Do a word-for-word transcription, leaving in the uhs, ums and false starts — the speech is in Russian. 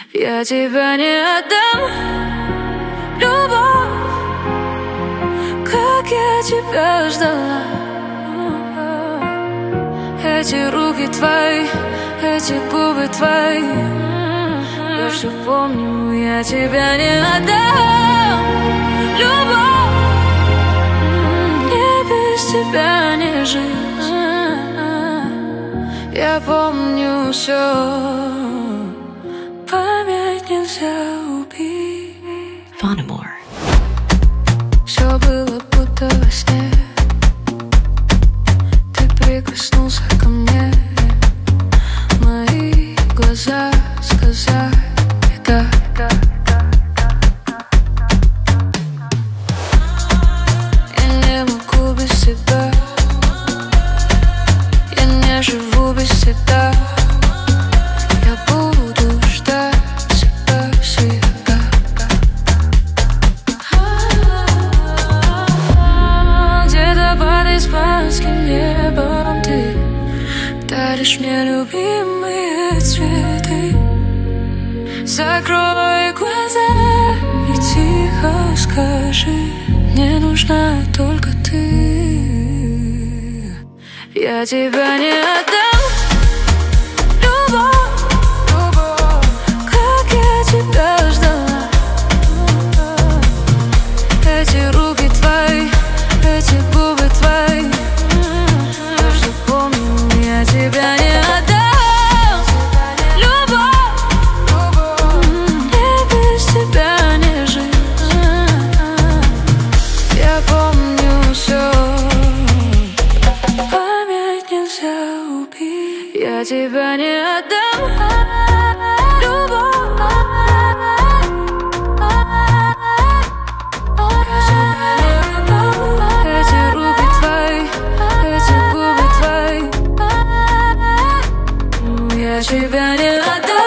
Я тебя не отдам, любовь, как я тебя ждала. Эти руки твои, эти губы твои, я все помню, я тебя не отдам, любовь, мне без тебя не жить. Я помню все. Память нельзя убить. Фанемор. Все было будто во сне. Ты прикоснулся ко мне. Мои глаза сказали да. Я не могу без тебя. Я не живу без тебя. Небом ты даришь мне любимые цветы. Закрой глаза и тихо скажи: мне нужна только ты. Я тебя не отдам, любовь, как я тебя ждала. Эти руки твои, эти губы твои, я тебя не отдам, любовь, мне без тебя не жить. Я помню все. Память нельзя убить. Я тебя не отдам, любовь. Эти руки твои, эти губы твои, я тебя не отдам.